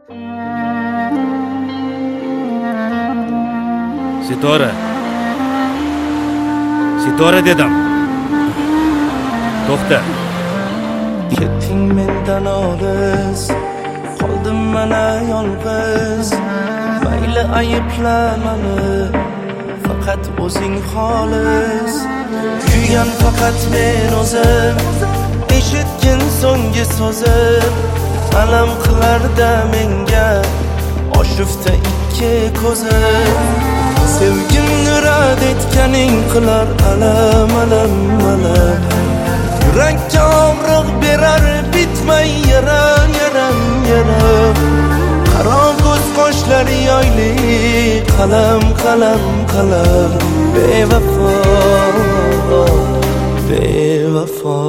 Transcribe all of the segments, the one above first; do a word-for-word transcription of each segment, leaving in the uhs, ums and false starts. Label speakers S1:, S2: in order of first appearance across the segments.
S1: Sitora. Sitora dedim. To'xta.
S2: Ketding mendan olis, qoldim mana yolg'iz. Mayli aybla mani, faqat o'zing xolis. Kuygan faqat men o'zim, eshitgin so'nggi so'zim. Alam qilarda menga oshufta ikki ko'zim. Sevgimni rad etganing qilar alam, alam, alam. Yurakka og'riq berar bitmay yaram, yaram, yaram. Qaro ko'z qoshlari yoyli qalam, qalam, qalam. Bevafo, bevafo.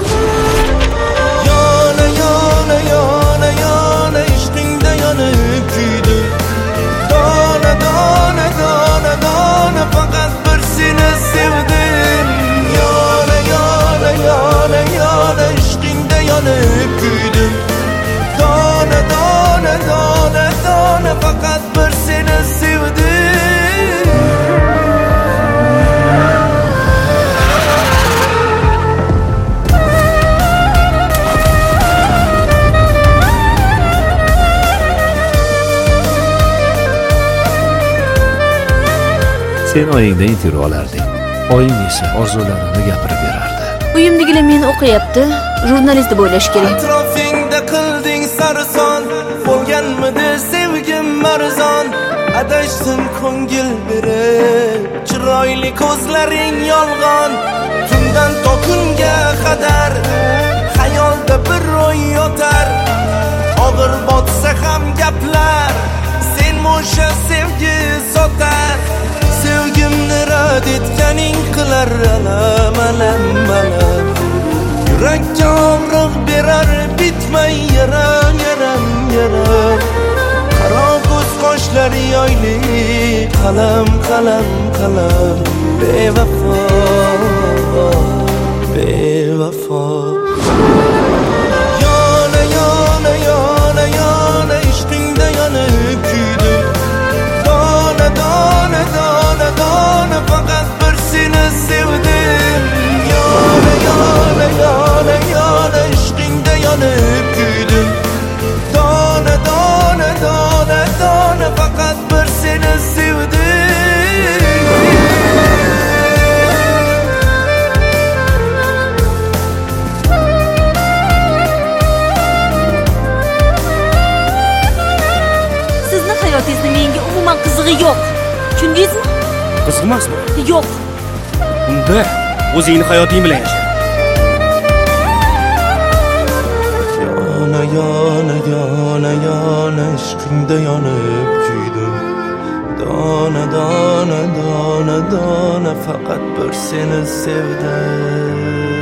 S2: Yana, yana, yana, yana ishqingda yonib kuydim. Dona, dona, dona, dona faqat bir seni sevdim. Yana, yana, yana, yana ishqingda yonib kuydim. Dona, dona, dona, dona faqat bir seni sevdim.
S3: Sen oyingdan intervyu olarding. Oying esa orzularini gapirib berardi.
S4: Uyimdagilar meni o'qiyapti. Jurnalist deb o'ylash kerak.
S2: Atrofingda qilding sarson, bo'lganmidi sevgim marzon. Adashsin ko'ngil berib, chiroyli ko'zlaring yolg'on. Tundan to kunga qadar xayolda bir ro'y yotar. Og'ir botsa ham gaplar, sen o'sha sevgi sotar. Sevgimni rad etganing qilar alam, alam, alam. Yurakka og'riq berar bitmay yaram, yaram, yaram. Qaro ko'z qoshlari yoyli qalam, qalam, qalam. Bevafo, bevafo. Yana, yana, yana, yana ishqingda yonib kuydim. Dona, dona, dona, dona faqat bir seni sevdim. Yana, yana, yana, yana ishqingda yonib kuydim. Dona, dona, dona, dona faqat bir seni sevdim.
S4: Sizni hayotingizni menga umuman qizig'i yo'q. Tushundingizmi?
S1: Qiziqmasmi?
S4: Yo'q.
S1: Unda o'zingni hayoting bilan yasha.
S2: Yana, yana, yana, yana ishqingda yonib kuydim. Dona, dona, dona, dona faqat bir seni sevdim.